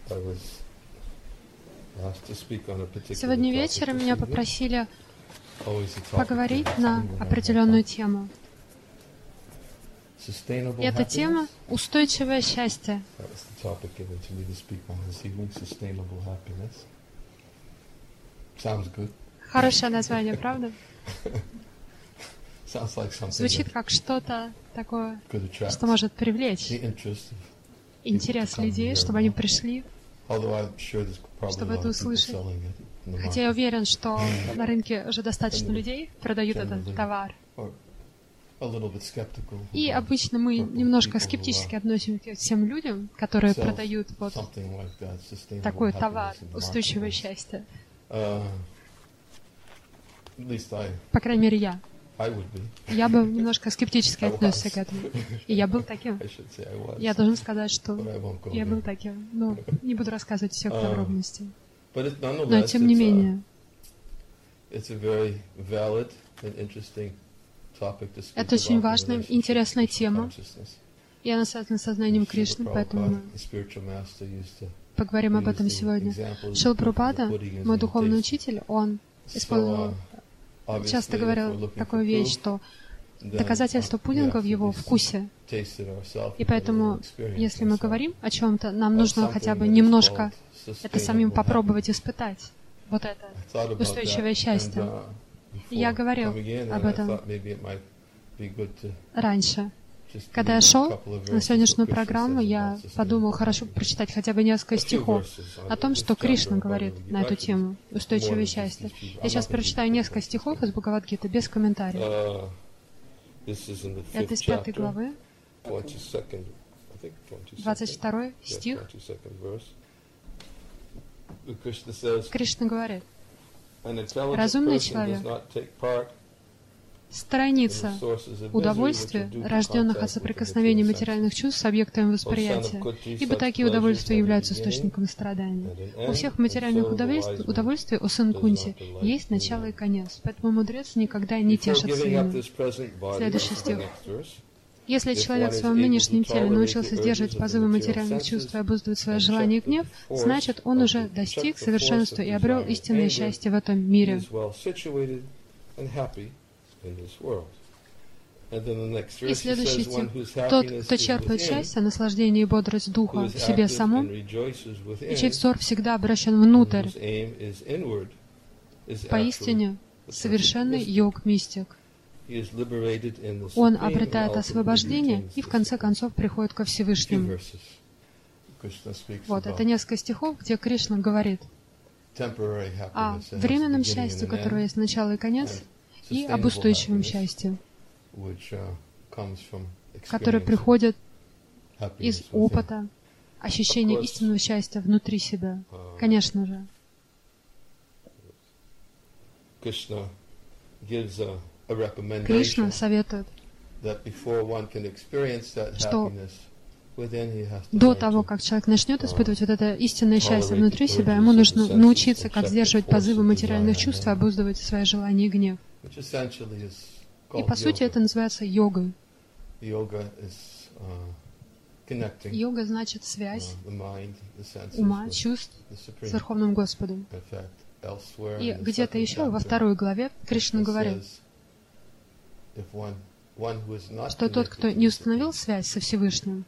Сегодня вечером меня попросили поговорить на определенную тему. И эта тема — устойчивое счастье. Хорошее название, правда? Звучит как что-то такое, что может привлечь интерес людей, чтобы они пришли, чтобы это услышать. Хотя я уверен, что на рынке уже достаточно людей продают этот товар. И обычно мы немножко скептически относимся к тем людям, которые продают вот такой товар, устойчивое счастье. По крайней мере, я. Я бы немножко скептически отнесся к этому. И я был таким. Я должен сказать, что я был таким. Но не буду рассказывать всех подробностей. Но тем не менее, это очень важная, интересная тема. И она связана с сознанием Кришны, поэтому мы поговорим об этом сегодня. Шрила Прабхупада, мой духовный учитель, он часто говорил такую вещь, что доказательство пудинга в его вкусе. И поэтому, если мы говорим о чем-то, нам нужно хотя бы немножко это самим попробовать испытать. Вот это устойчивое счастье. И я говорил об этом раньше. Когда я шел на сегодняшнюю программу, я подумал, хорошо прочитать хотя бы несколько стихов о том, что Кришна говорит на эту тему — устойчивое счастье. Я сейчас прочитаю несколько стихов из Бхагавад-гиты без комментариев. Это из 5 главы, 22 стих. Кришна говорит: разумный человек сторонится удовольствия, рожденных от соприкосновения материальных чувств с объектами восприятия, ибо такие удовольствия являются источником страдания. У всех материальных удовольствий, о сын Кунти, есть начало и конец, поэтому мудрец никогда не тешится ими. Следующий стих. Если человек в своем нынешнем теле научился сдерживать позывы материальных чувств и обуздывать свои желания и гнев, значит, он уже достиг совершенства и обрел истинное счастье в этом мире. И следующий стих. Тот, кто черпает счастье, наслаждение и бодрость духа в себе самом, и чей взор всегда обращен внутрь, поистине совершенный йог-мистик. Он обретает освобождение и в конце концов приходит ко Всевышнему. Вот, это несколько стихов, где Кришна говорит о временном счастье, которое есть начало и конец, и об устойчивом счастье, которое приходит из опыта, ощущения истинного счастья внутри себя. Конечно же. Кришна советует, что до того, как человек начнет испытывать вот это истинное счастье внутри себя, ему нужно научиться, как сдерживать позывы материальных чувств и обуздывать свои желания и гнев. И по сути это называется йогой. Йога значит связь ума, чувств с Верховным Господом. И где-то еще во 2 главе Кришна говорит, что тот, кто не установил связь со Всевышним,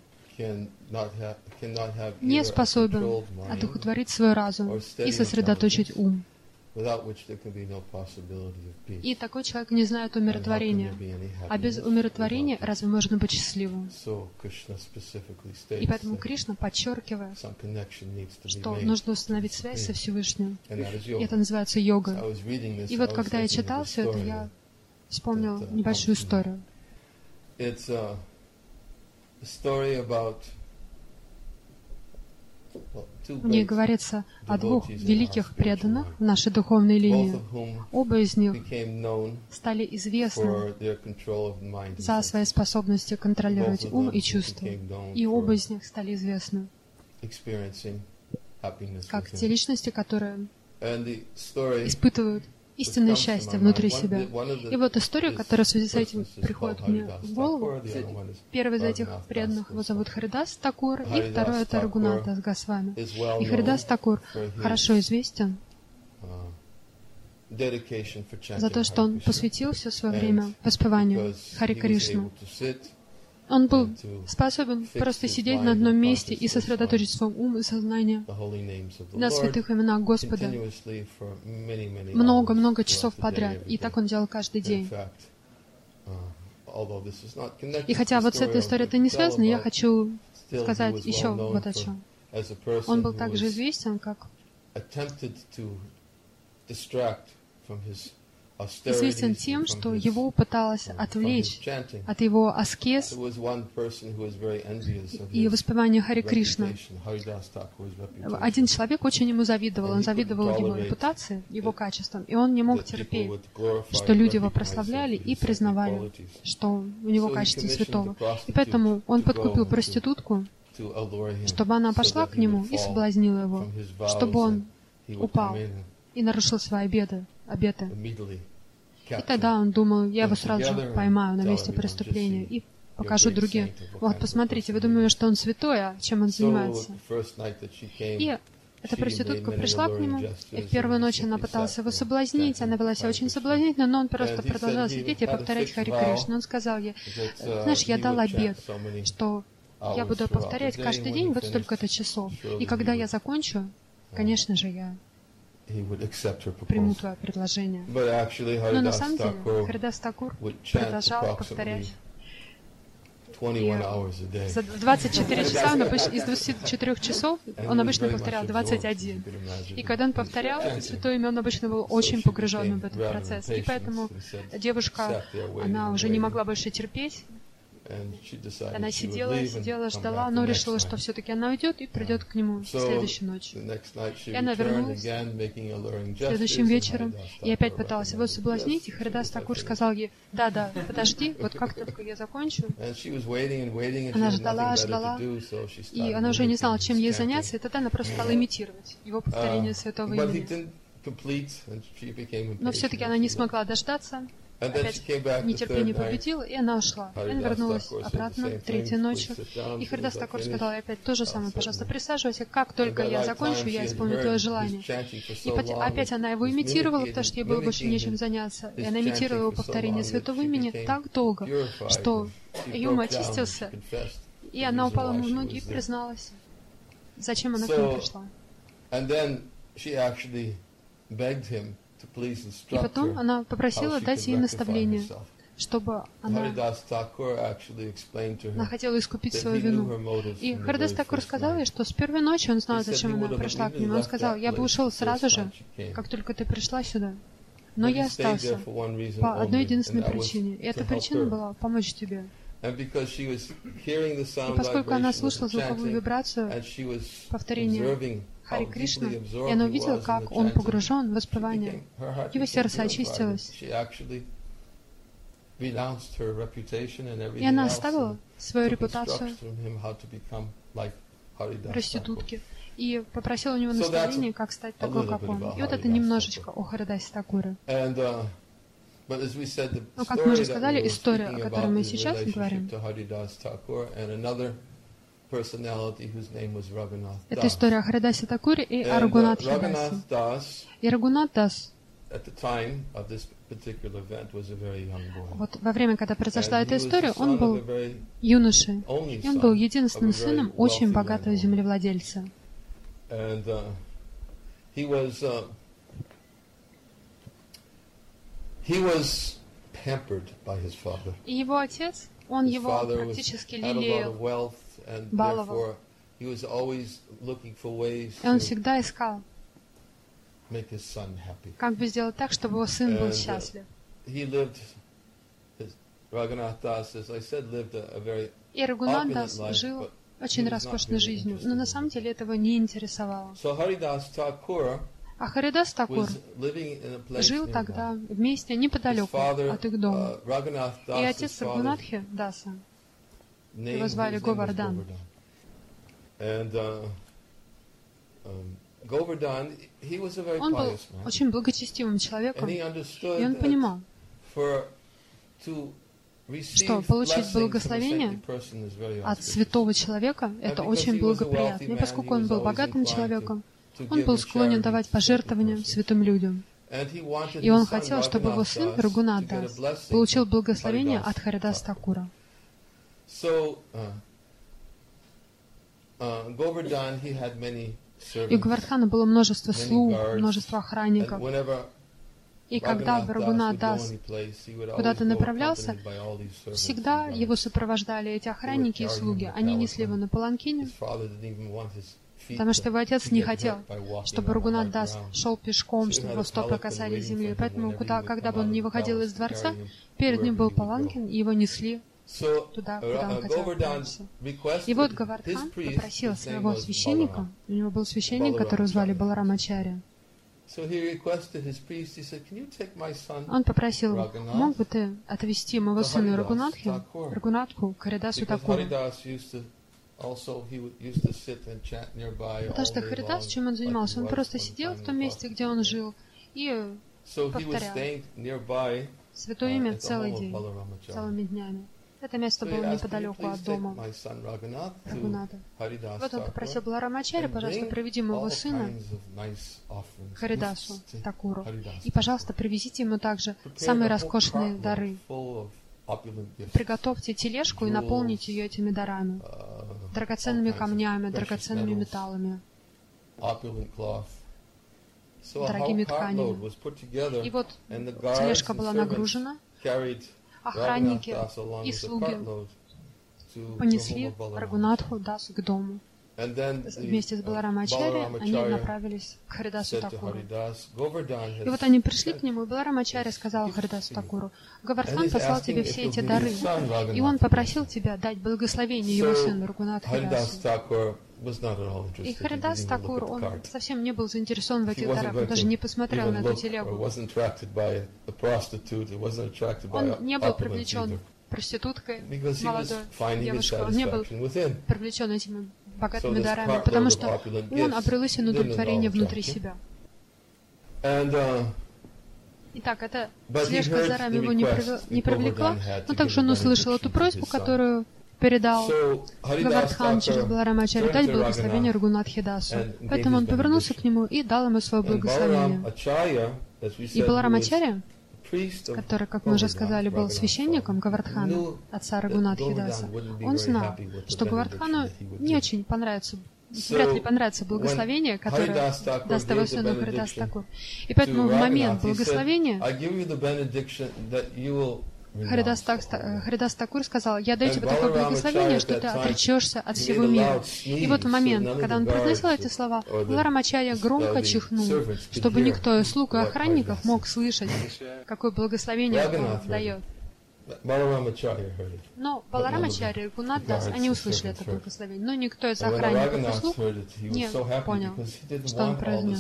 не способен одухотворить свой разум и сосредоточить ум. И такой человек не знает умиротворения. А без умиротворения разве можно быть счастливым? И поэтому Кришна подчеркивает, что нужно установить связь со Всевышним. И это называется йога. И вот когда я читал все это, я вспомнил небольшую историю. В ней говорится о 2 великих преданных в нашей духовной линии. Оба из них стали известны за свои способности контролировать ум и чувства. И оба из них стали известны как те личности, которые испытывают истинное счастье внутри себя. И вот история, которая в связи с этим приходит мне в голову. Первый из этих преданных, его зовут Харидас Такур, и второй — это Рагунат Дас Госвами. И Харидас Такур хорошо известен за то, что он посвятил все свое время воспеванию Хари Кришну. Он был способен просто сидеть на одном месте и сосредоточить свой ум и сознание на святых именах Господа много-много часов подряд. И так он делал каждый день. И хотя вот с этой историей это не связано, я хочу сказать еще вот о чем. Он был также известен, как известен тем, что его пыталось отвлечь от его аскез и воспевания Хари Кришны. Один человек очень ему завидовал. Он завидовал его репутации, его качествам, и он не мог терпеть, что люди его прославляли и признавали, что у него качество святого. И поэтому он подкупил проститутку, чтобы она пошла к нему и соблазнила его, чтобы он упал и нарушил свои обеты. И тогда он думал, я его сразу же поймаю на месте преступления и покажу другим. Вот, посмотрите, вы думаете, что он святой, а чем он занимается? И эта проститутка пришла к нему, и в первую ночь она пыталась его соблазнить, она вела себя очень соблазнительно, но он просто продолжал сидеть и повторять Хари Кришну. Он сказал ей, знаешь, я дал обет, что я буду повторять каждый день вот столько-то часов, и когда я закончу, конечно же, я приму твое предложение. Но на самом деле Харидас Такур продолжал повторять. И за 24 часа из 24 часов он обычно повторял 21. И когда он повторял святое имя, он обычно был очень погружен в этот процесс. И поэтому девушка, она уже не могла больше терпеть. Она сидела, ждала, но решила, что все-таки она уйдет и придет к нему следующей ночью. И она вернулась следующим вечером и опять пыталась его соблазнить, и Харидас Такур сказал ей, да, подожди, вот как только я закончу. Она ждала, и она уже не знала, чем ей заняться, и тогда она просто стала имитировать его повторение святого имени. Но все-таки она не смогла дождаться. Опять нетерпение победило, и она ушла. И она вернулась обратно третьей ночью. И Харидас Такур сказал ей опять то же самое, пожалуйста, присаживайся, как только я закончу, я исполню твое желание. И опять она его имитировала, потому что ей было больше нечем заняться. И она имитировала его повторение святого имени так долго, что ее ум очистился, и она упала ему в ноги и призналась, зачем она к нему пришла. И потом она попросила дать ей наставление, чтобы она хотела искупить свою вину. И Харидас Такур сказал ей, что с первой ночи он знал, зачем она пришла к нему. Он сказал, я бы ушел сразу же, как только ты пришла сюда. Но я остался по одной единственной причине. И эта причина была помочь тебе. И поскольку она слушала звуковую вибрацию повторения Хари Кришна, и она увидела, как он погружен в воспевание, его сердце очистилось. И она оставила свою репутацию проститутки и попросила у него наставления, как стать такой, как он. И вот это немножечко о Харидасе Такуре. Но, как мы уже сказали, история, о которой мы сейчас говорим, это история о Харидасе Такуре и о Рагунатхе Дасе. И Рагунат Дас, вот во время, когда произошла эта история, он был юношей, и он был единственным сыном очень богатого землевладельца. И его отец, он его практически лелеял, баловал. И он всегда искал, как бы сделать так, чтобы его сын был счастлив. И Рагунат Дас жил очень роскошной жизнью, но на самом деле этого не интересовало. А Харидас Такур жил тогда вместе неподалеку от их дома. И отец Рагунатхи Даса, его звали Говардан. Он был очень благочестивым человеком, и он понимал, что получить благословение от святого человека — это очень благоприятно. И поскольку он был богатым человеком, он был склонен давать пожертвования святым людям. И он хотел, чтобы его сын Рагунат Дас получил благословение от Харидас Такура. И у Говардхана было множество слуг, множество охранников. И когда Рагунат Дас куда-то направлялся, всегда его сопровождали эти охранники и слуги. Они несли его на паланкине, потому что его отец не хотел, чтобы Рагунат Дас шел пешком, чтобы его стопы касались земли. Поэтому, когда бы он не выходил из дворца, перед ним был паланкин, и его несли туда, куда он хотел отправиться. И вот Говардхан попросил своего священника, у него был священник, которого звали Баларамачарья. Он попросил, мог бы ты отвезти моего сына Рагунатху к Харидасу Такуру? Потому что Харидас, чем он занимался? Он просто сидел в том месте, где он жил, и повторял святое имя целый день, целыми днями. Это место было неподалеку от дома Рагуната. Вот он попросил Баларамачарья, пожалуйста, приведи моего сына к Харидасу Такуру. И, пожалуйста, привезите ему также самые роскошные дары. Приготовьте тележку и наполните ее этими дарами. Драгоценными камнями, драгоценными металлами, дорогими тканями. И вот тележка была нагружена, охранники и слуги понесли Рагунатху Дасу к дому. Вместе с Баларамачарьей они направились к Харидасу Такуру. И вот они пришли к нему, и Баларамачарья сказал Харидасу Такуру: Говардхан послал тебе все эти дары, и он попросил тебя дать благословение его сыну Рагунатху Дасу. И Харидас Такур, он совсем не был заинтересован в этих дарах, он даже не посмотрел на эту телегу. Он не был привлечен проституткой, молодой девушкой, он не был привлечен этими богатыми дарами, потому что он обрел истинное удовлетворение внутри себя. Итак, эта тележка с дарами его не привлекла, но также он услышал эту просьбу, которую передал Говардхан через Баларамачарью, дать благословение Рагунатхе Дасу. Поэтому он повернулся к нему и дал ему свое благословение. И Баларамачарья, который, как мы уже сказали, был священником Говардхана, отца Рагунатхи Даса, он знал, что Говардхану не очень понравится, вряд ли понравится благословение, которое даст его сыну Харидас Такур. И поэтому в момент благословения Харидас Такур сказал: я даю тебе такое благословение, что ты отречешься от всего мира. И вот в момент, когда он произносил эти слова, Баларамачарья громко чихнул, чтобы никто из слуг и охранников мог слышать, какое благословение он дает. Но Баларамачарья и Рагунат Дас, они услышали это благословение, но никто из охранников и слуг не понял, что он произнес.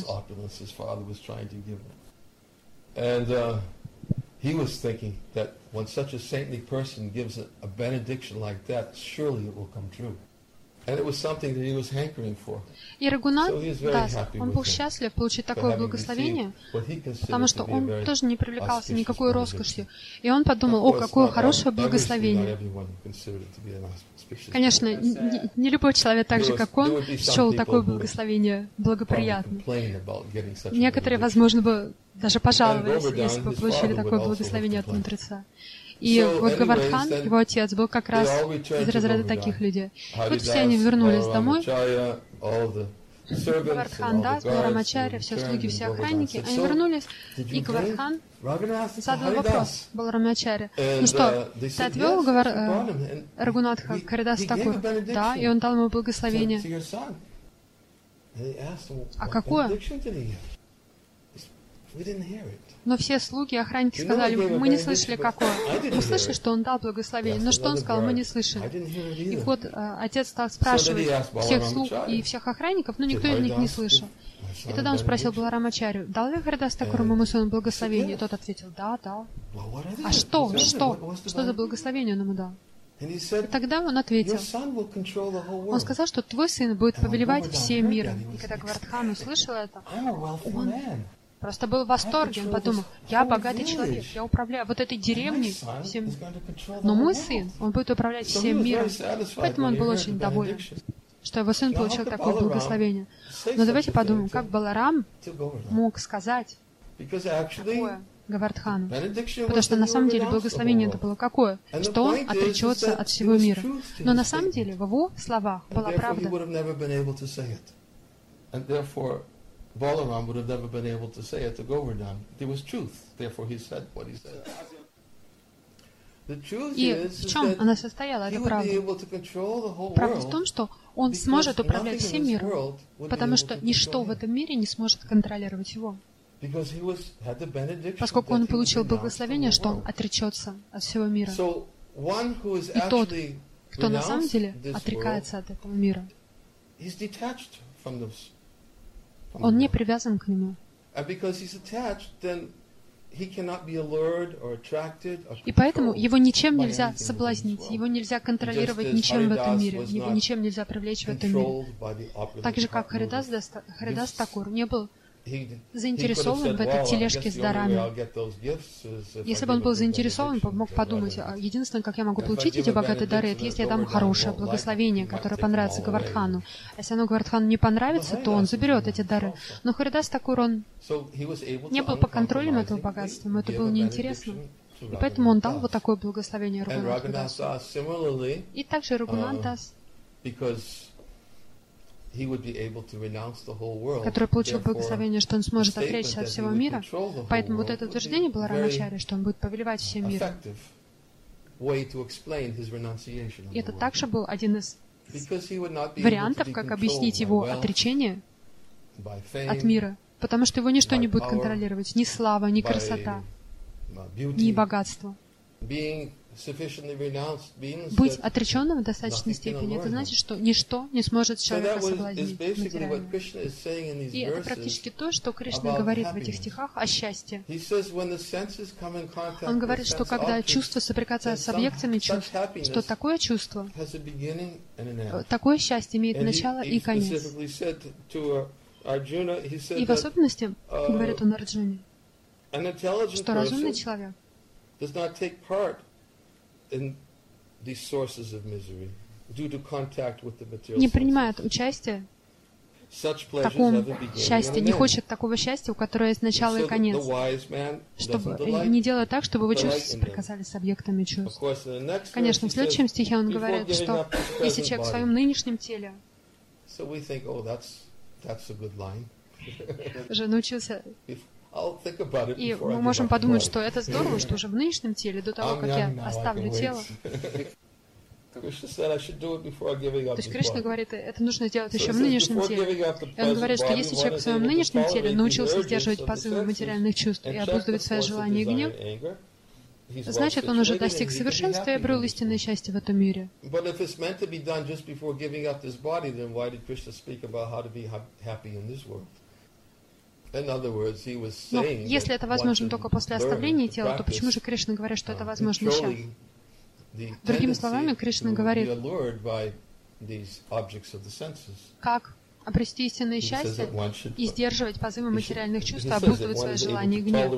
He was thinking that when such a saintly person gives a benediction like that, surely it will come true. And it was something that he was hankering for. И Рагунат Дас, он был счастлив получить такое благословение, потому что он тоже не привлекался никакой роскошью. И он подумал: о, какое хорошее благословение. Конечно, не любой человек, так же как он, счел такое благословение благоприятным. Некоторые, возможно, бы даже пожаловались, если бы получили такое благословение от мудреца. И вот Говардхан, его отец, был как раз из разряда таких людей. Вот все они вернулись домой. Говардхан Дас, Баларамачарья, все слуги, все охранники, они вернулись, и Говардхан задал вопрос Баларамачарье: ну что, ты отвел Рагунатха к Харидасу Такуру? Да, и он дал ему благословение. А какое? Но все слуги и охранники сказали: мы не слышали, какое. Мы слышали, что он дал благословение, но что он сказал, мы не слышали. И вот отец стал спрашивать всех слуг и всех охранников, но никто из них не слышал. И тогда он спросил Баларамачарью: дал ли Харидас Такур моему сыну благословение? И тот ответил: да, дал. А что? Что за благословение он ему дал? И тогда он ответил, он сказал, что твой сын будет повелевать всем миром. И когда Гавардхан услышал это, он просто был в восторге. Он подумал, я богатый человек, я управляю вот этой деревней, всем. Но мой сын, он будет управлять всем миром. Поэтому он был очень доволен, что его сын получил такое благословение. Но давайте подумаем, как Баларам мог сказать такое Гавардхану. Потому что на самом деле благословение это было какое? Что он отречется от всего мира. Но на самом деле в его словах была правда. Balaram would have never been able to say it to Govardhan. There was truth, therefore he said what he said. И в чем она состояла, эта правда? Правда в том, что он сможет управлять всем миром, потому что ничто в этом мире не сможет контролировать его. Поскольку он получил благословение, что он отречется от всего мира. И тот, кто на самом деле отрекается от этого мира, он не привязан к нему. И поэтому его ничем нельзя соблазнить, его нельзя контролировать ничем в этом мире, его ничем нельзя привлечь в этом мире. Так же, как Харидас Такур не был заинтересован в этой тележке с дарами. Если бы он был заинтересован, он мог подумать, единственное, как я могу получить эти богатые дары, это если я дам хорошее благословение, которое понравится Гавардхану. А если оно Гавардхану не понравится, то он заберет эти дары. Но Харидас Такур, он не был под контролем этого богатства, ему это было неинтересно. И поэтому он дал вот такое благословение Рагунатху Дасу. И также Рагунат Дас, который получил благословение, что он сможет отречься от всего мира. Поэтому вот это утверждение было Рамачарьи, что он будет повелевать всем миром. И это также был один из вариантов, как объяснить его отречение от мира. Потому что его ничто не будет контролировать. Ни слава, ни красота, ни богатство. Быть отреченным в достаточной степени, это значит, что ничто не сможет человека соблазнить материально. И это практически то, что Кришна говорит в этих стихах о счастье. Он говорит, что когда чувства соприкасаются с объектами чувств, что такое чувство, такое счастье имеет начало и конец. И в особенности, говорит он Арджуне, что разумный человек не принимает участия в таком счастье, не хочет такого счастья, у которого есть начало и конец, чтобы не делать так, чтобы его чувства соприкасались с объектами чувств. Конечно, в следующем стихе он говорит, что если человек в своем нынешнем теле уже научился, и мы можем подумать, что это здорово, что уже в нынешнем теле, до того, как я оставлю тело. То есть Кришна говорит, это нужно сделать еще в нынешнем теле. И он говорит, что если человек в своем нынешнем теле научился сдерживать позывы материальных чувств и обуздывать свои желания и гнев, значит, он уже достиг совершенства и обрел истинное счастье в этом мире. Но если это возможно только после оставления тела, то почему же Кришна говорит, что это возможно сейчас? Другими словами, Кришна говорит, как обрести истинное счастье и сдерживать позывы материальных чувств, обуздывать свои желания и гнев.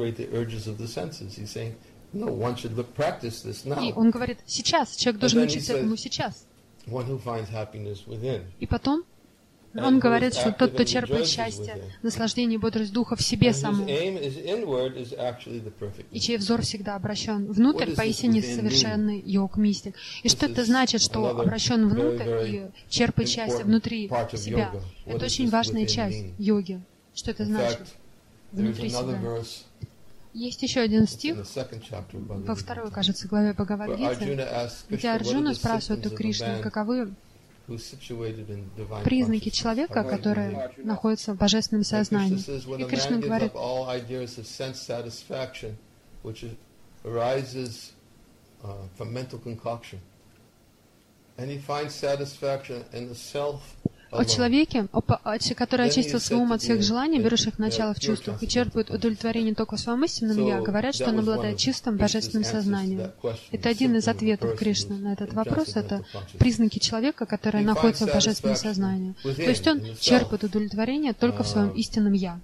И он говорит, сейчас, человек должен учиться этому сейчас. И потом он говорит, что тот, кто черпает счастье, наслаждение и бодрость духа в себе самом, и чей взор всегда обращен внутрь, поистине совершенный йог-мистик. И что это значит, что обращен внутрь и черпает счастье внутри себя? Это очень важная часть йоги. Что это значит? Внутри себя. Есть еще один стих, во второй, кажется, главе Бхагавад-гиты, где Арджуна спрашивает у Кришны, каковы признаки человека, который находится в божественном сознании. И Кришна говорит, о человеке, который очистил свой ум от всех желаний, берущих начало в чувствах, и черпает удовлетворение только в своем истинном «я», говорят, что он обладает чистым божественным сознанием. Это один из ответов Кришны на этот вопрос. Это признаки человека, который находится в божественном сознании. То есть он черпает удовлетворение только в своем истинном «я».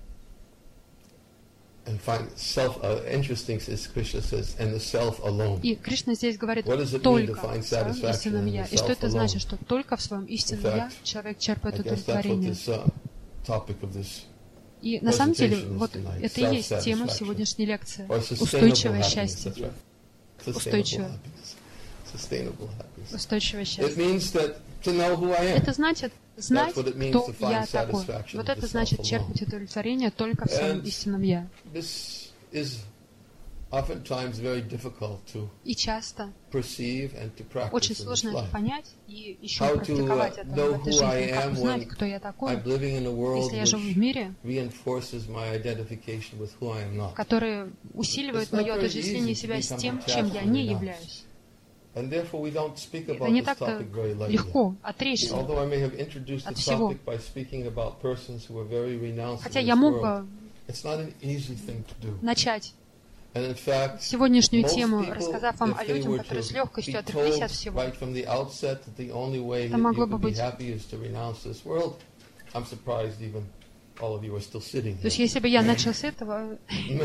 И Кришна здесь говорит только в своем истинном «я». И что это значит? Что только в своем истинном «я» человек черпает удовлетворение. И на самом деле, вот это и есть тема сегодняшней лекции. Устойчивое счастье. Устойчивое счастье. Это значит знать, кто я такой. Вот это значит черпать удовлетворение только в своем истинном «я». И часто очень сложно это понять и еще практиковать это в этой жизни. Как узнать, кто я такой, если я живу в мире, который усиливает мое отождествление себя с тем, чем я не являюсь. Это не так-то легко отречься от всего. Хотя я мог бы начать сегодняшнюю тему, рассказав вам о людях, которые с легкостью отреклись от всего. Это могло бы быть... То есть, если бы я начал с этого,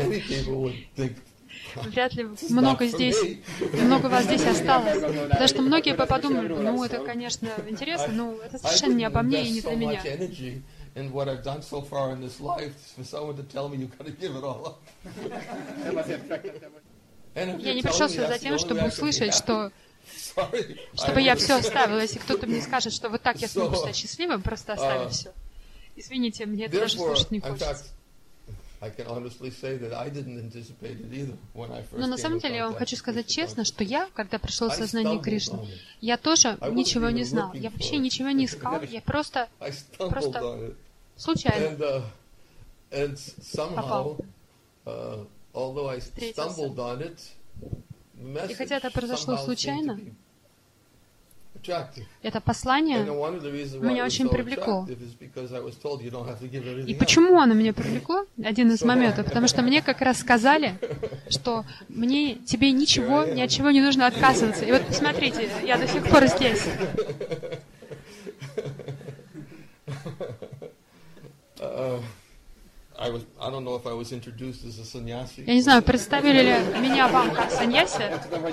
вряд ли много вас здесь осталось. Потому что многие бы подумали, ну, это, конечно, интересно, но это совершенно не обо мне и не для меня. In what I've done so far in this life, for someone to tell me you've got to give it all up. Я не пришел сюда за тем, чтобы услышать, что чтобы я все оставил. Если кто-то мне скажет, что вот так я смогу стать счастливым, просто оставив все. Извините, мне это даже слушать не хочется. Но на самом деле я вам хочу сказать честно, что я, когда пришел в сознание Кришны, я тоже ничего не знал. Я вообще ничего не искал. Я просто случайно попал. Встретился. И хотя это произошло случайно, это послание меня очень привлекло. И почему оно меня привлекло? Один из моментов. Потому что мне как раз сказали, что тебе ничего, ни от чего не нужно отказываться. И вот посмотрите, я до сих пор здесь. Я не знаю, представили ли меня вам как саньяси?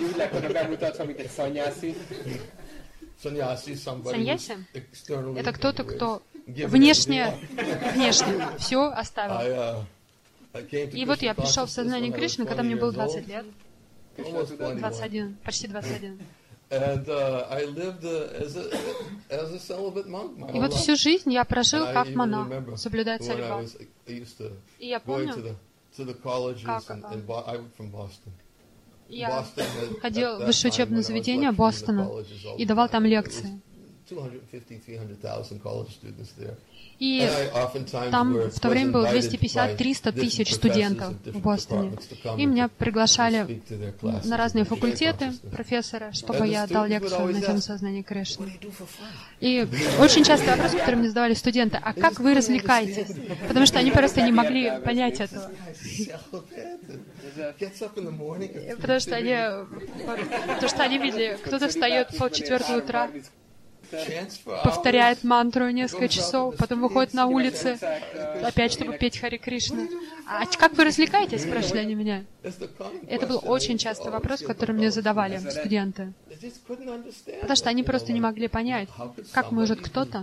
Саньяси — это кто-то, кто внешне все оставил. И вот я пришел в сознание Кришны, когда мне было 20 лет. 21, почти 21. И вот всю жизнь я прожил как монах, соблюдая царьба. И я помню, как я ходил в высшее учебное заведение Бостона и давал там лекции. И там в то время было 250-300 тысяч студентов в Бостоне. И меня приглашали на разные факультеты, профессоры, чтобы я дал лекцию на тему сознания Кришны. И очень часто вопрос, который мне задавали студенты: а как вы развлекаетесь? Потому что они просто не могли понять этого. Потому что они видели, кто-то встает в 3:30 утра, повторяет мантру несколько часов, потом выходит на улицы, опять, чтобы петь Хари Кришна. А как вы развлекаетесь, спрашивали они меня? Это был очень частый вопрос, который мне задавали студенты. Потому что они просто не могли понять, как может кто-то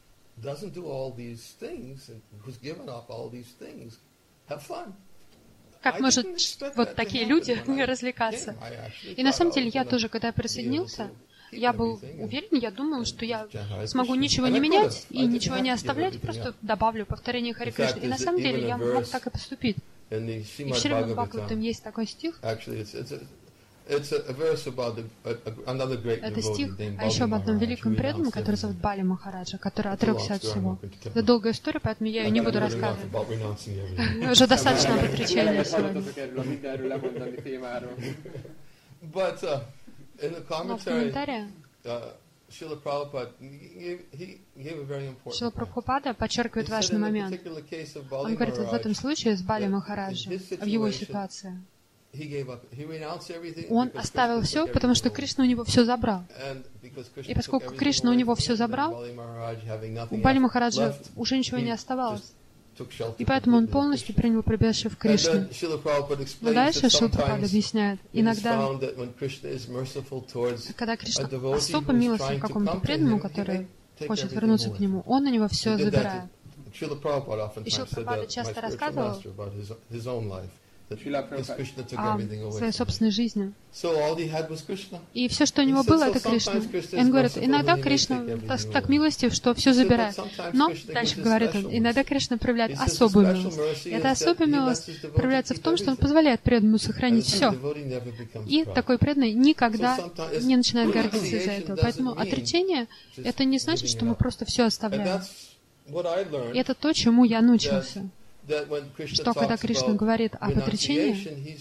как может вот такие люди развлекаться. И на самом деле я тоже, когда я присоединился, я был уверен, я думал, что я смогу ничего не менять и ничего не оставлять, просто добавлю повторение Хари Кришны. И на самом деле я мог так и поступить. И в Шримад Бхагаватам есть такой стих. Это стих о еще об одном великом преданном, который зовут Бали Махараджа, который отрекся от всего. Это долгая история, поэтому я ее не буду рассказывать. Уже достаточно об отречении сегодня. Но в комментариях Шрила Прабхупада подчеркивает важный момент. Он говорит, вот в этом случае с Бали Махараджа, в его ситуации, он оставил все, потому что Кришна у него все забрал. И поскольку Кришна у него все забрал, у Бали Махараджа уже ничего не оставалось. И поэтому он полностью принял прибежище в Кришне. Но дальше Шрила Прабхупада объясняет, иногда, когда Кришна особо милостив какому-то преданному, который хочет вернуться к нему, он на него все забирает. И Шрила Прабхупада часто рассказывал о своей собственной жизни. И все, что у него было, это Кришна. И он говорит, иногда Кришна так милостив, что все забирает. Но, дальше говорит он, иногда Кришна проявляет особую милость. И эта особая милость проявляется в том, что он позволяет преданному сохранить все. И такой преданный никогда не начинает гордиться из-за этого. Поэтому отречение — это не значит, что мы просто все оставляем. И это то, чему я научился. Что когда Кришна говорит об отречении,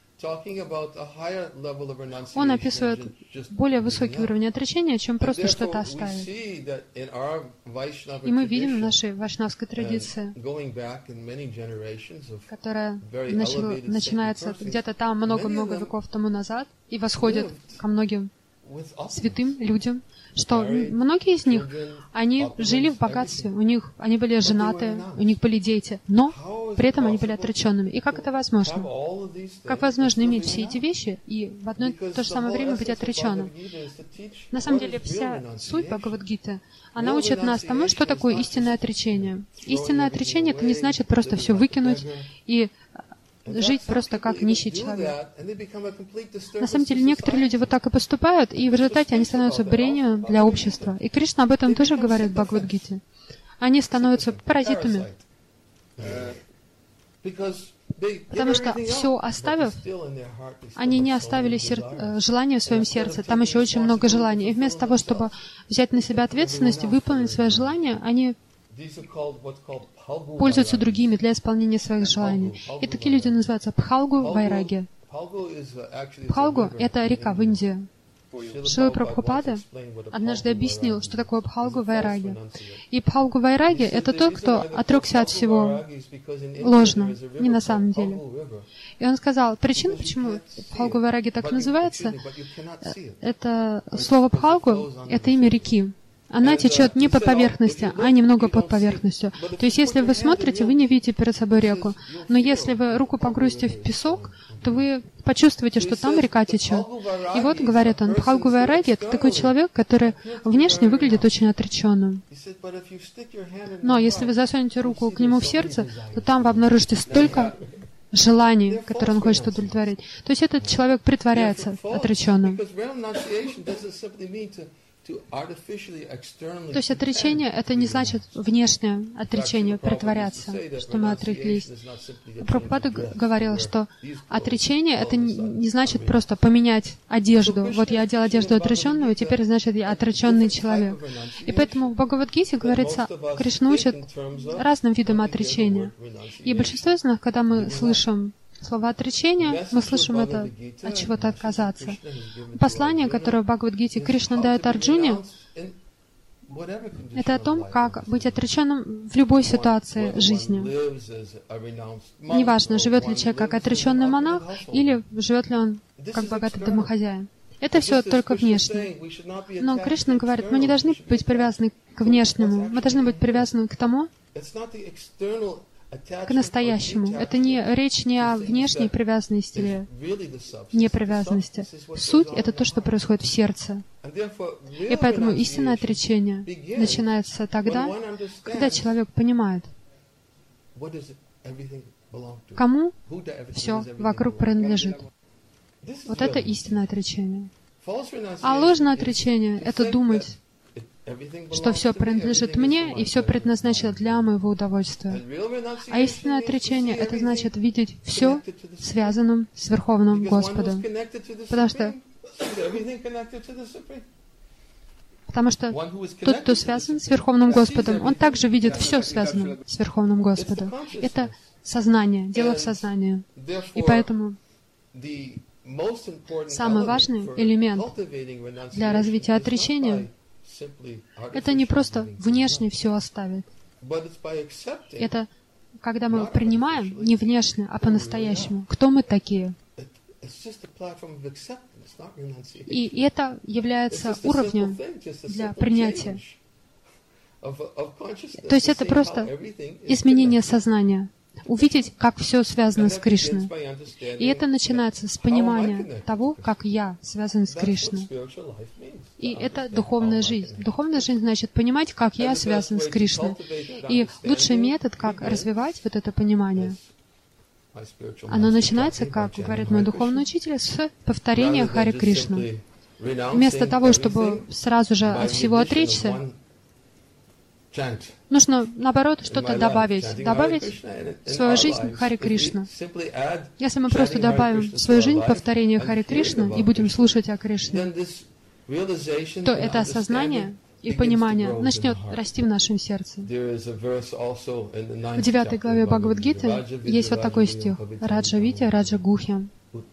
он описывает более высокий уровень отречения, чем просто что-то оставить. И мы видим в нашей вайшнавской традиции, которая начинается где-то там много-много веков тому назад и восходит ко многим святым людям, что многие из них, они жили в богатстве, они были женаты, у них были дети, но при этом они были отреченными. И как это возможно? Как возможно иметь все эти вещи и в одно и то же самое время быть отреченным? На самом деле, вся суть Бхагавад-гиты, она учит нас тому, что такое истинное отречение. Истинное отречение — это не значит просто все выкинуть и жить просто как нищий человек. На самом деле, некоторые люди вот так и поступают, и в результате они становятся бременем для общества. И Кришна об этом тоже говорит в Бхагавад-гите. Они становятся паразитами. Потому что все оставив, они не оставили желания в своем сердце. Там еще очень много желаний. И вместо того, чтобы взять на себя ответственность и выполнить свои желания, они пользуются другими для исполнения своих желаний. И такие люди называются Пхалгу Вайраги. Пхалгу — это река в Индии. Шрила Прабхупада однажды объяснил, что такое Пхалгу Вайраги. И Пхалгу Вайраги — это тот, кто отрекся от всего ложно, не на самом деле. И он сказал, причина, почему Пхалгу Вайраги так называется, это слово Пхалгу — это имя реки. Она течет не по поверхности, а немного под поверхностью. То есть, если вы смотрите, вы не видите перед собой реку. Но если вы руку погрузите в песок, то вы почувствуете, что там река течет. И вот, говорит он, Пхалгу Вайраги — это такой человек, который внешне выглядит очень отреченным. Но если вы засунете руку к нему в сердце, то там вы обнаружите столько желаний, которые он хочет удовлетворить. То есть этот человек притворяется отреченным. То есть отречение — это не значит внешнее отречение, притворяться, что мы отреклись. Прабхупада говорил, что отречение — это не значит просто поменять одежду. Вот я одел одежду отреченную, теперь, значит, я отреченный человек. И поэтому в Бхагавад-гите говорится, Кришна учит разным видам отречения. И большинство из нас, когда мы слышим слово «отречение», мы слышим это от чего-то отказаться. Послание, которое в Бхагавад-гите Кришна дает Арджуне, это о том, как быть отреченным в любой ситуации жизни. Неважно, живет ли человек как отреченный монах, или живет ли он как богатый домохозяин. Это все только внешне. Но Кришна говорит, мы не должны быть привязаны к внешнему, мы должны быть привязаны к тому, к настоящему. Это речь не о внешней привязанности или непривязанности. Суть — это то, что происходит в сердце. И поэтому истинное отречение начинается тогда, когда человек понимает, кому все вокруг принадлежит. Вот это истинное отречение. А ложное отречение — это думать, что все принадлежит мне и все предназначено для моего удовольствия. А истинное отречение — это значит видеть все связанным с Верховным Господом. Потому что тот, кто связан с Верховным Господом, он также видит все связанным с Верховным Господом. Это сознание, дело в сознании. И поэтому самый важный элемент для развития отречения Это не просто внешне все оставит. Это когда мы принимаем не внешне, а по-настоящему. Кто мы такие? И это является уровнем для принятия. То есть это просто изменение сознания. Увидеть, как все связано с Кришной. И это начинается с понимания того, как я связан с Кришной. И это духовная жизнь. Духовная жизнь значит понимать, как я связан с Кришной. И лучший метод, как развивать вот это понимание, оно начинается, как говорит мой духовный учитель, с повторения Харе Кришна. Вместо того, чтобы сразу же от всего отречься, нужно, наоборот, что-то добавить. Добавить в свою жизнь Харе Кришна. Если мы просто добавим в свою жизнь повторение Харе Кришна и будем слушать о Кришне, то это осознание и понимание начнет расти в нашем сердце. В 9 главе Бхагавад-гиты есть вот такой стих. Раджа Витя, Раджа Гухьям.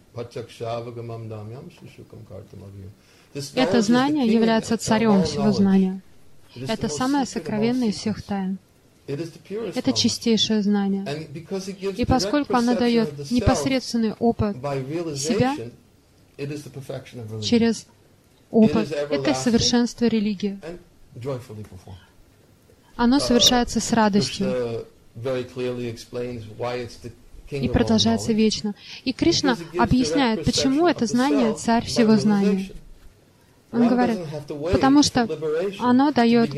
Это знание является царем всего знания. Это самое сокровенное из всех тайн. Это чистейшее знание. И поскольку оно дает непосредственный опыт себя через опыт, это совершенство религии. Оно совершается с радостью и продолжается вечно. И Кришна объясняет, почему это знание царь всего знания. Он говорит, потому что оно дает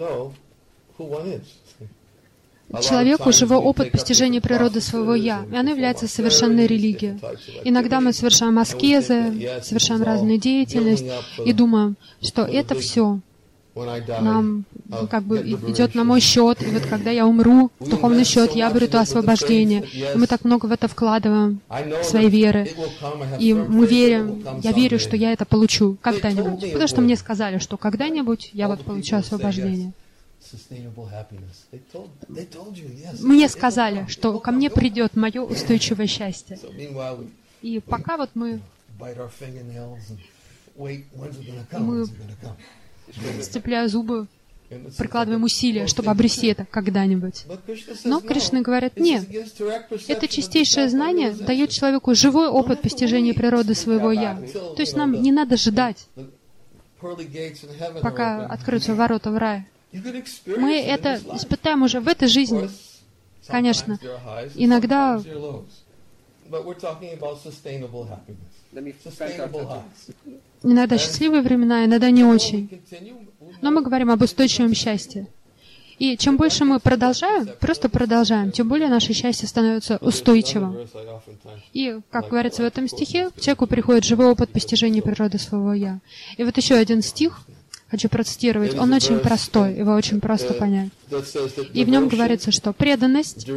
человеку живой опыт постижения природы своего «я», и оно является совершенной религией. Иногда мы совершаем аскезы, совершаем разную деятельность и думаем, что это все нам как бы идет на мой счет, и вот когда я умру, в духовный счет, я обрету освобождение. И мы так много в это вкладываем, в своей веры. И мы верим, я верю, что я это получу когда-нибудь. Потому что мне сказали, что когда-нибудь я вот получу освобождение. Мне сказали, что ко мне придет мое устойчивое счастье. И пока вот мы сцепляя зубы, прикладываем усилия, чтобы обрести это когда-нибудь. Но Кришна говорит, нет, это чистейшее знание дает человеку живой опыт постижения природы своего «я». То есть нам не надо ждать, пока откроются ворота в рай. Мы это испытаем уже в этой жизни. Конечно, иногда счастливые времена, иногда не очень. Но мы говорим об устойчивом счастье. И чем больше мы продолжаем, просто продолжаем, тем более наше счастье становится устойчивым. И, как говорится в этом стихе, к человеку приходит живой опыт постижения природы своего «я». И вот еще один стих, хочу процитировать, он очень простой, его очень просто понять. И в нем говорится, что преданность,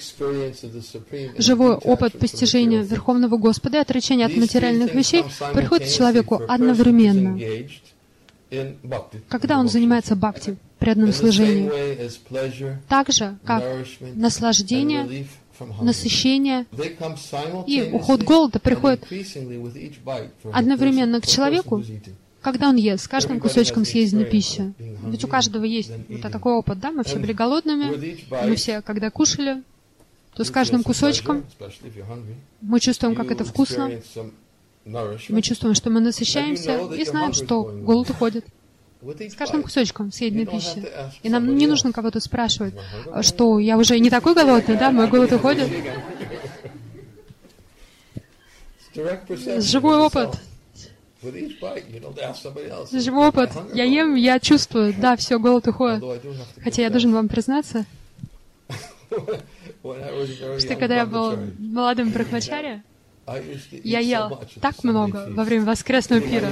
живой опыт постижения Верховного Господа и отречение от материальных вещей приходит к человеку одновременно, когда он занимается бхакти, преданным служением. Так же, как наслаждение, насыщение и уход голода приходит одновременно к человеку, когда он ест, с каждым кусочком съеденной пищи. Ведь у каждого есть вот такой опыт, да? Мы все были голодными, мы все, когда кушали, то с каждым кусочком мы чувствуем, как это вкусно, мы чувствуем, что мы насыщаемся, и знаем, что голод уходит. С каждым кусочком съеденной пищи. И нам не нужно кого-то спрашивать, что я уже не такой голодный, да? Мой голод уходит. Живой опыт. Живой опыт. Я ем, я чувствую, да, все, голод уходит. Хотя я должен вам признаться, что когда я был молодым брахмачари, я ел так много во время воскресного пира,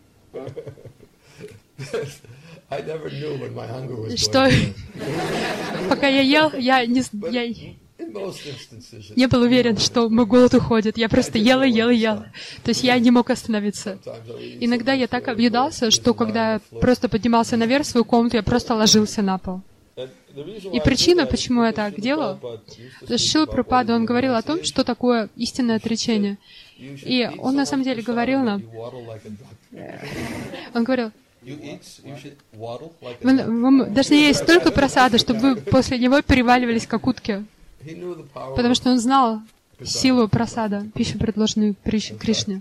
что пока я ел, я не был уверен, что мой голод уходит. Я просто ел и ел и ел. То есть я не мог остановиться. Иногда я так объедался, что когда я просто поднимался наверх в свою комнату, я просто ложился на пол. И причина, почему я так делал, Шрила Прабхупада, он говорил о том, что такое истинное отречение. И он на самом деле говорил нам, он говорил, Вам должны есть столько прасада, чтобы вы после него переваливались как утки. Потому что он знал силу прасада, пищи, предложенную Кришне.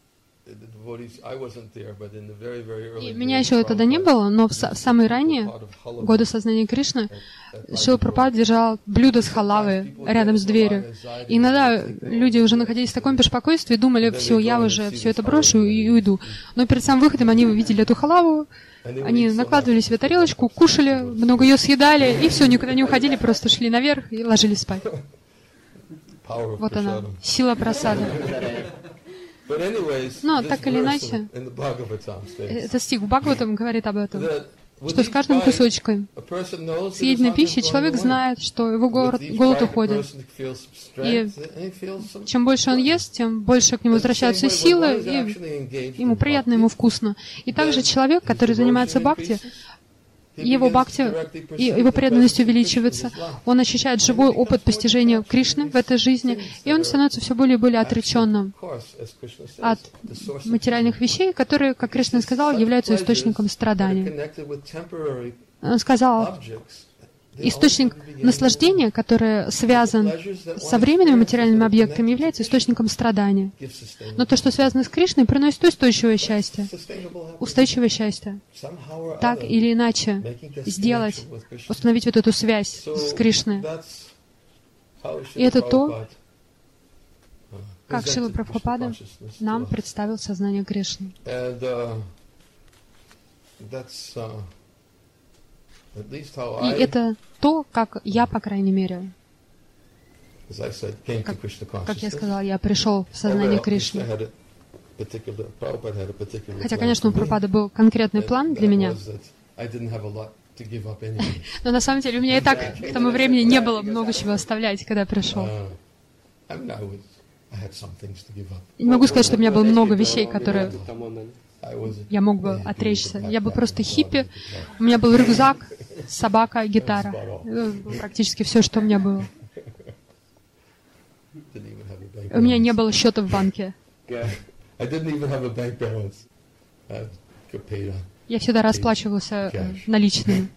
И меня еще тогда не было, но в самые ранние годы сознания Кришны Шрила Прабхупада держал блюдо с халавой рядом с дверью. И иногда люди уже находились в таком беспокойстве и думали, все, я уже все это брошу и уйду. Но перед самым выходом они увидели эту халаву, они накладывали себе тарелочку, кушали, много ее съедали, и все, никуда не уходили, просто шли наверх и ложились спать. Вот она, сила прасада. Но так или иначе, этот стих в Бхагаватам говорит об этом, что с каждым кусочком съеденной пищи человек знает, что его голод уходит. И чем больше он ест, тем больше к нему возвращаются силы, и ему приятно, ему вкусно. И также человек, который занимается бхакти, его бхакти, его преданность увеличивается, он ощущает живой опыт постижения Кришны в этой жизни, и он становится все более и более отреченным от материальных вещей, которые, как Кришна сказал, являются источником страданий. Он сказал, источник наслаждения, который связан со временными материальными объектами, является источником страдания. Но то, что связано с Кришной, приносит устойчивое счастье. Устойчивое счастье. Так или иначе сделать, установить вот эту связь с Кришной. И это то, как Шрила Прабхупада нам представил сознание Кришны. И это то, как я, по крайней мере, как я сказал, я пришел в сознание Кришны. Хотя, конечно, у Прабхупады был конкретный план для меня. Но на самом деле у меня и так к тому времени не было много чего оставлять, когда я пришел. Не могу сказать, что у меня было много вещей, которые я мог бы отречься. Я был просто хиппи. У меня был рюкзак, собака, гитара. Практически все, что у меня было. У меня не было счета в банке. Я всегда расплачивался наличными.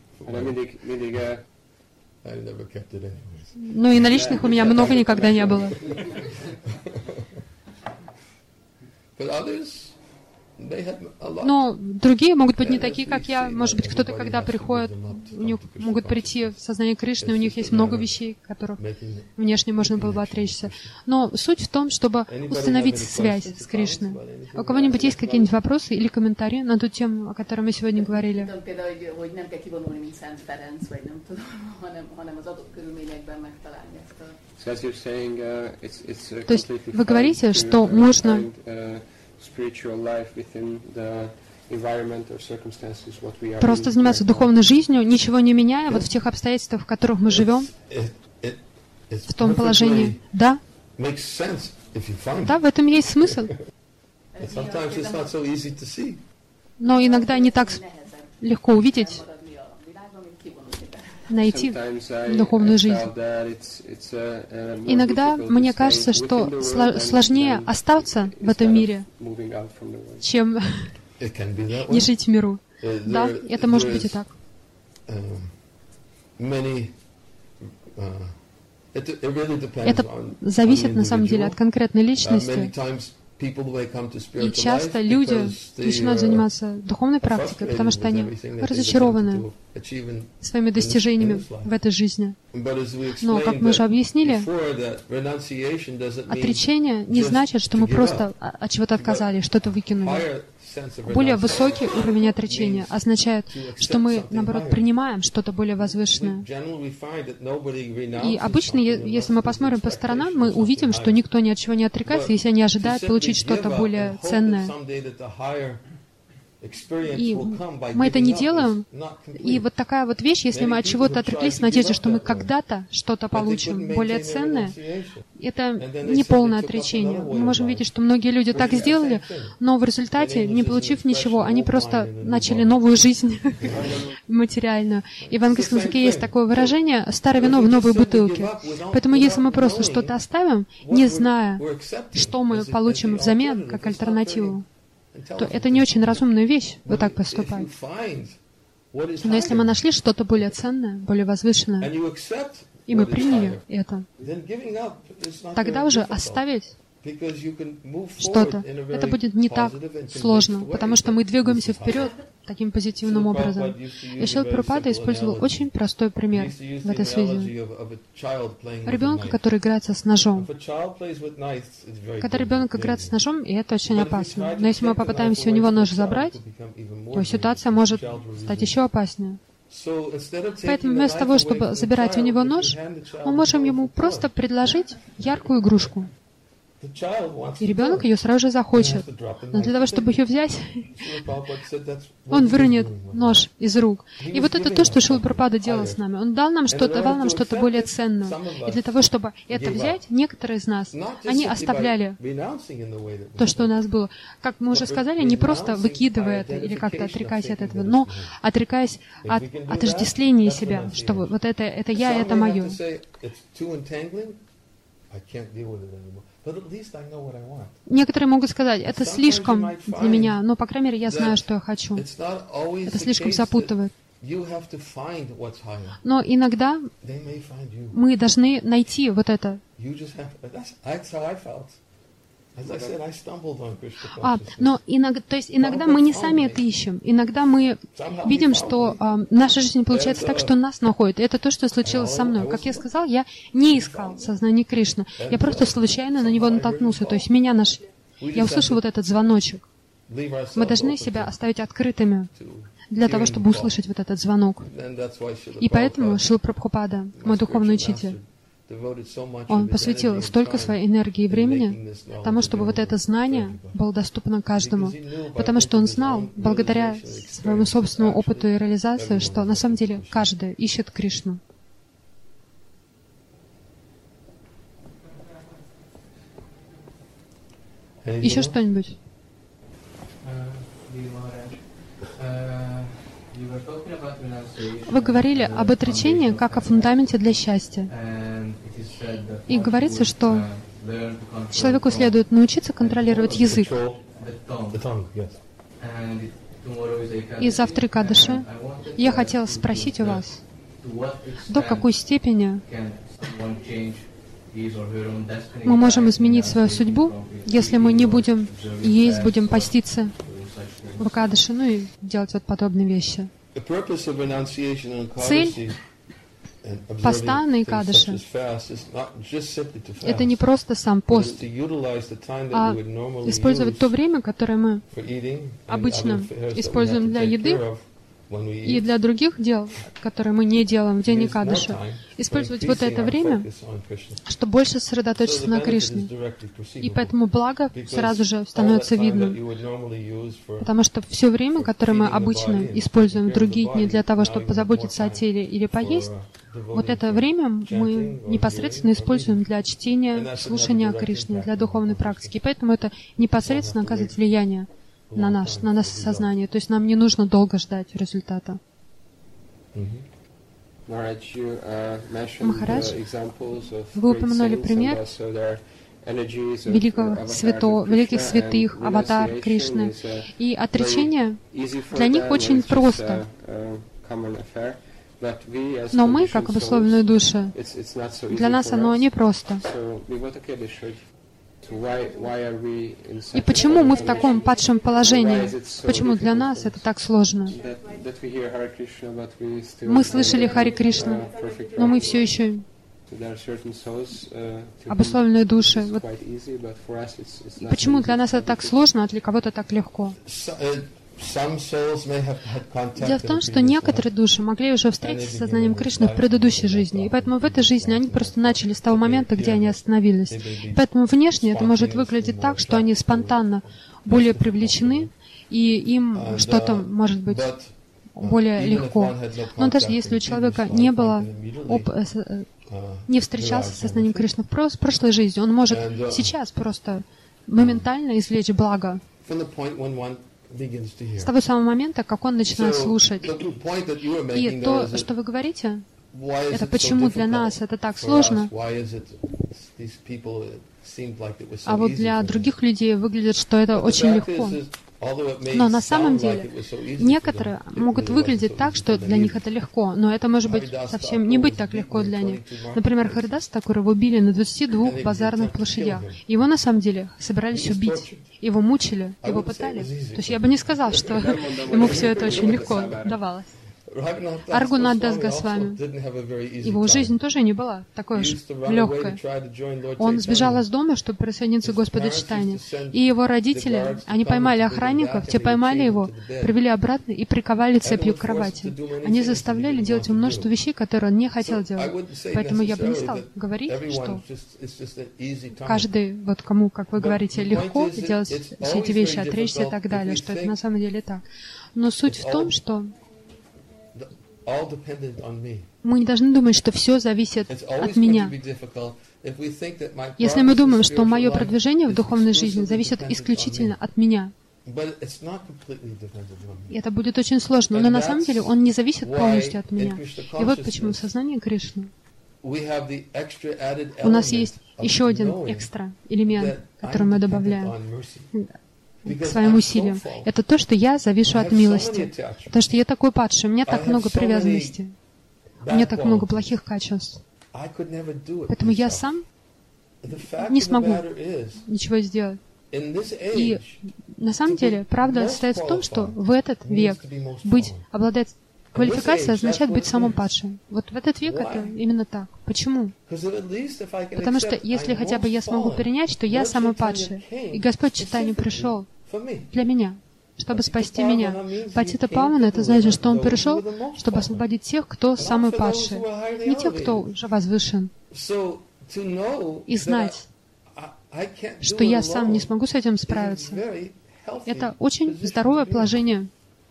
Но и наличных у меня много никогда не было. Но другие могут быть не такие, как я. Может быть, кто-то, когда приходит, у них могут прийти в сознание Кришны, у них есть много вещей, которых внешне можно было бы отречься. Но суть в том, чтобы установить связь с Кришной. У кого-нибудь есть какие-нибудь вопросы или комментарии на ту тему, о которой мы сегодня говорили? То есть вы говорите, что можно просто заниматься духовной жизнью, ничего не меняя, вот в тех обстоятельствах, в которых мы живем, в том положении. Да? Да, в этом есть смысл. Но иногда не так легко увидеть, найти духовную жизнь. Иногда мне кажется, что сложнее остаться в этом мире, чем не жить в миру. Да, это может быть и так. Это зависит, на самом деле, от конкретной личности. И часто люди начинают заниматься духовной практикой, потому что они разочарованы своими достижениями в этой жизни. Но, как мы уже объяснили, отречение не значит, что мы просто от чего-то отказались, что-то выкинули. Более высокий уровень отречения означает, что мы, наоборот, принимаем что-то более возвышенное. И обычно, если мы посмотрим по сторонам, мы увидим, что никто ни от чего не отрекается, если они ожидают получить что-то более ценное. И мы это не делаем. И вот такая вот вещь, если мы от чего-то отреклись в надежде, что мы когда-то что-то получим более ценное, это не полное отречение. Мы можем видеть, что многие люди так сделали, но в результате, не получив ничего, они просто начали новую жизнь материальную. И в английском языке есть такое выражение «старое вино в новой бутылке». Поэтому если мы просто что-то оставим, не зная, что мы получим взамен, как альтернативу, то это не очень разумная вещь, вот так поступать. Но если мы нашли что-то более ценное, более возвышенное, и мы приняли это, тогда уже оставить что-то, это будет не так сложно, потому что мы двигаемся вперед таким позитивным образом. И Шрила Прабхупада использовал очень простой пример в этой связи. Ребенка, который играется с ножом. Когда ребенок играет с ножом, и это очень опасно. Но если мы попытаемся у него нож забрать, то ситуация может стать еще опаснее. Поэтому вместо того, чтобы забирать у него нож, мы можем ему просто предложить яркую игрушку. И ребенок ее сразу же захочет. Но для того, чтобы ее взять, он выронит нож из рук. И вот это то, что Шрила Прабхупада делал с нами. Он давал нам что-то более ценное. И для того, чтобы это взять, некоторые из нас, они оставляли то, что у нас было. Как мы уже сказали, не просто выкидывая это или как-то отрекаясь от этого, но отрекаясь от отождествления себя, что вот это я, это мое. Некоторые могут сказать, это слишком для меня, но, по крайней мере, я знаю, что я хочу. Это слишком запутывает. Но иногда мы должны найти вот это. Но иногда мы не сами это ищем. Иногда мы видим, что наша жизнь получается так, что нас находит. И это то, что случилось со мной. Как я сказал, я не искал сознание Кришны. Я просто случайно на него натолкнулся. То есть меня нашли. Я услышал вот этот звоночек. Мы должны себя оставить открытыми для того, чтобы услышать вот этот звонок. И поэтому Шрила Прабхупада, мой духовный учитель, он посвятил столько своей энергии и времени тому, чтобы вот это знание было доступно каждому. Потому что он знал, благодаря своему собственному опыту и реализации, что на самом деле каждый ищет Кришну. Еще что-нибудь? Вы говорили об отречении как о фундаменте для счастья. И говорится, что человеку следует научиться контролировать язык. И завтра Экадаши я хотела спросить у вас, до какой степени мы можем изменить свою судьбу, если мы не будем есть, будем поститься в Экадаши, ну и делать вот подобные вещи. Цель поста на Экадаши — это не просто сам пост, а использовать то время, которое мы обычно используем для еды и для других дел, которые мы не делаем в день Экадаши. Использовать вот это время, чтобы больше сосредоточиться на Кришне. И поэтому благо сразу же становится видным. Потому что все время, которое мы обычно используем в другие дни для того, чтобы позаботиться о теле или поесть, вот это время мы непосредственно используем для чтения, слушания о Кришне, для духовной практики. И поэтому это непосредственно оказывает влияние на наше сознание. То есть нам не нужно долго ждать результата. Махарадж, вы упомянули пример великих святых, аватар Кришны. И отречение для них очень просто. Но мы, как обусловленные души, для нас оно непросто. И почему мы в таком падшем положении? Почему для нас это так сложно? Мы слышали Хари Кришна, но мы все еще обусловленные души. Вот. Почему для нас это так сложно, а для кого-то так легко? Дело в том, что некоторые души могли уже встретиться с сознанием Кришны в предыдущей жизни, и поэтому в этой жизни они просто начали с того момента, где они остановились. Поэтому внешне это может выглядеть так, что они спонтанно более привлечены, и им что-то может быть более легко. Но даже если у человека не было не встречался с сознанием Кришны в прошлой жизни, он может сейчас просто моментально извлечь благо. С того самого момента, как он начинает слушать. И то, что вы говорите, это почему для нас это так сложно, а вот для других людей выглядит, что это очень легко. Но на самом деле некоторые могут выглядеть так, что для них это легко, но это может быть совсем не быть так легко для них. Например, Харидаса Такурова убили на 22 базарных площадях. Его на самом деле собирались убить. Его мучили, его пытали. То есть я бы не сказал, что ему все это очень легко давалось. Рагунат Дас Госвами, его жизнь тоже не была такой уж легкой. Он сбежал из дома, чтобы присоединиться к Господу Чайтанье. И его родители, они поймали охранников, те поймали его, привели обратно и приковали цепью к кровати. Они заставляли делать ему множество вещей, которые он не хотел делать. Поэтому я бы не стал говорить, что каждый, вот кому, как вы говорите, легко делать все эти вещи, отречься и так далее, что это на самом деле так. Но суть в том, что мы не должны думать, что все зависит от меня. Если мы думаем, что мое продвижение в духовной жизни зависит исключительно от меня, это будет очень сложно, но на самом деле он не зависит полностью от меня. И вот почему в сознании Кришны у нас есть еще один экстра элемент, который мы добавляем к своим усилиям. Это то, что я завишу от милости. Потому что я такой падший, у меня так много привязанностей, у меня так много плохих качеств. Поэтому я сам не смогу ничего сделать. И на самом деле, правда состоит в том, что в этот век обладать квалификацией означает быть самым падшим. Вот в этот век это именно так. Почему? Потому что если хотя бы я смогу перенять, что я самый падший, и Господь Чайтанья пришел для меня, чтобы спасти меня. Патита Павана, это значит, что Он пришел, чтобы освободить тех, кто самый падший, не тех, кто уже возвышен. И знать, что я сам не смогу с этим справиться, это очень здоровое положение.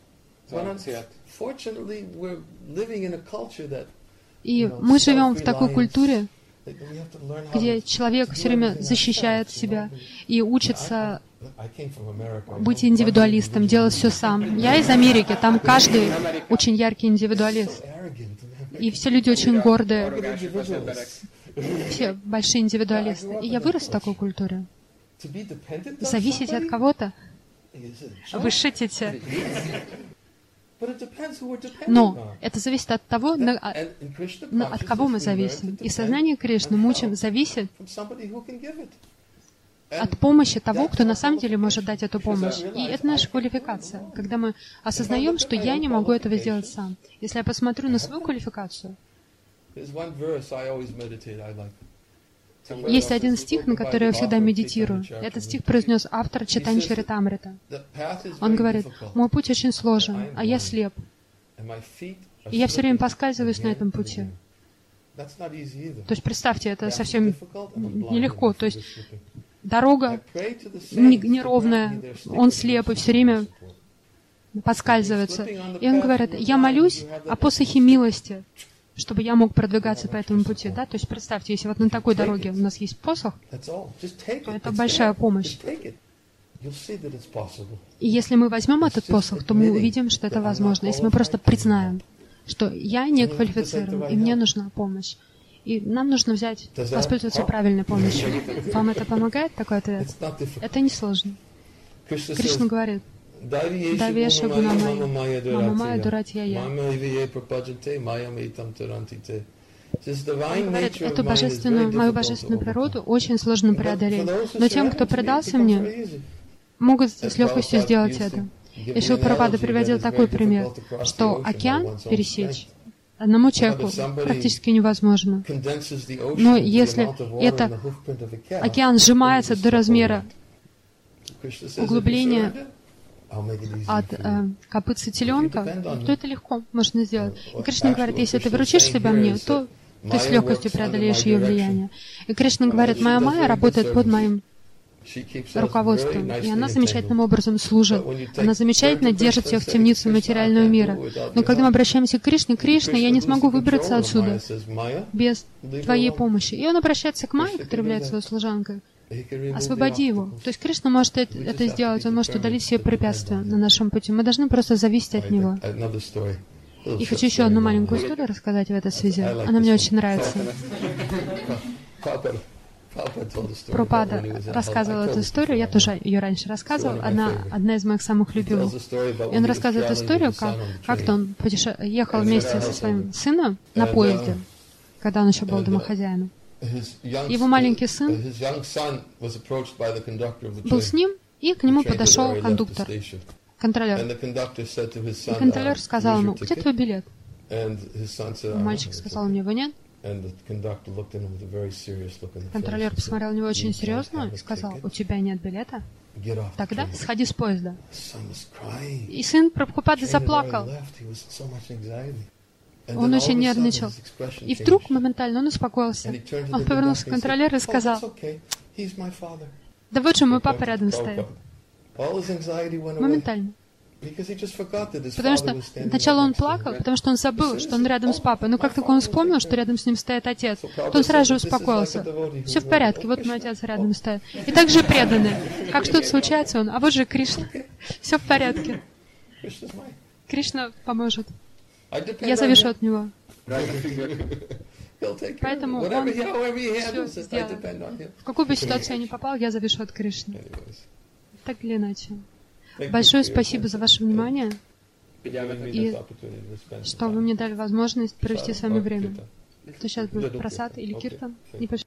И мы живем в такой культуре, где человек все время защищает себя и учится быть индивидуалистом, делать все сам. Я из Америки, там каждый очень яркий индивидуалист. И все люди очень гордые. Все большие индивидуалисты. И я вырос в такой культуре. Зависеть от кого-то, вы шутите. Но это зависит от того, от кого мы зависим. И сознание Кришны мы учим зависеть от помощи того, кто на самом деле может дать эту помощь. И это наша квалификация, когда мы осознаем, что я не могу этого сделать сам. Если я посмотрю на свою квалификацию, есть один стих, на который я всегда медитирую. Этот стих произнес автор Чайтанья Чаритамрита. Он говорит: «Мой путь очень сложен, а я слеп. И я все время поскальзываюсь на этом пути». То есть, представьте, это совсем нелегко. То есть, дорога неровная, он слеп и все время поскальзывается. И он говорит: «Я молюсь о посохе милости, чтобы я мог продвигаться по этому пути». Да? То есть представьте, если вот на такой дороге у нас есть посох, то это большая помощь. И если мы возьмем этот посох, то мы увидим, что это возможно. Если мы просто признаем, что я не квалифицирован, и мне нужна помощь. И нам нужно взять, воспользоваться правильной помощью. Вам это помогает, такой ответ? Это несложно. Кришна говорит: «Давеша гунамай, мамамая дуратья-я». Он говорит, эту мою божественную природу очень сложно преодолеть. Но тем, кто предался мне, могут с легкостью сделать это. И Шрила Прабхупада приводил такой пример, что океан пересечь одному человеку практически невозможно. Но если океан сжимается до размера углубления от копытца теленка, то это легко можно сделать. И Кришна говорит: если ты выручишь себя мне, то ты с легкостью преодолеешь ее влияние. И Кришна говорит: моя майя работает под моим руководством, и она замечательным образом служит. Она замечательно держит всех в темнице материального мира. Но когда мы обращаемся к Кришне: Кришна, я не смогу выбраться отсюда без твоей помощи. И он обращается к Майе, которая является его служанкой: освободи его. То есть Кришна может это сделать, он может удалить все препятствия на нашем пути. Мы должны просто зависеть от него. И хочу еще одну маленькую историю рассказать в этой связи. Она мне очень нравится. Прабхупада рассказывал эту историю, я тоже ее раньше рассказывал, одна из моих самых любимых. И он рассказывает историю, как-то он ехал вместе со своим сыном на поезде, когда он еще был домохозяином. Его маленький сын был с ним, и к нему подошел кондуктор, контролер. И контролер сказал ему: «Где твой билет?» Мальчик сказал: «У него нет». Контролер посмотрел на него очень серьезно и сказал: «У тебя нет билета? Тогда сходи с поезда». И сын Прабхупады заплакал. Он очень нервничал. И вдруг моментально он успокоился. Он повернулся к контролеру и сказал: «Да вот же мой папа рядом стоит». Моментально. Потому что сначала он плакал, потому что он забыл, что он рядом с папой. Но как только он вспомнил, что рядом с ним стоит отец, то он сразу же успокоился. Все в порядке, вот мой отец рядом стоит. И так же преданный. Как что-то случается, он: «А вот же Кришна. Все в порядке. Кришна поможет. Я завишу от него». Поэтому он все сделает. В какую бы ситуацию я ни попал, я завишу от Кришны. Так или иначе. Большое спасибо за ваше внимание, и что вы мне дали возможность провести с вами время. То сейчас будет прасад или киртан.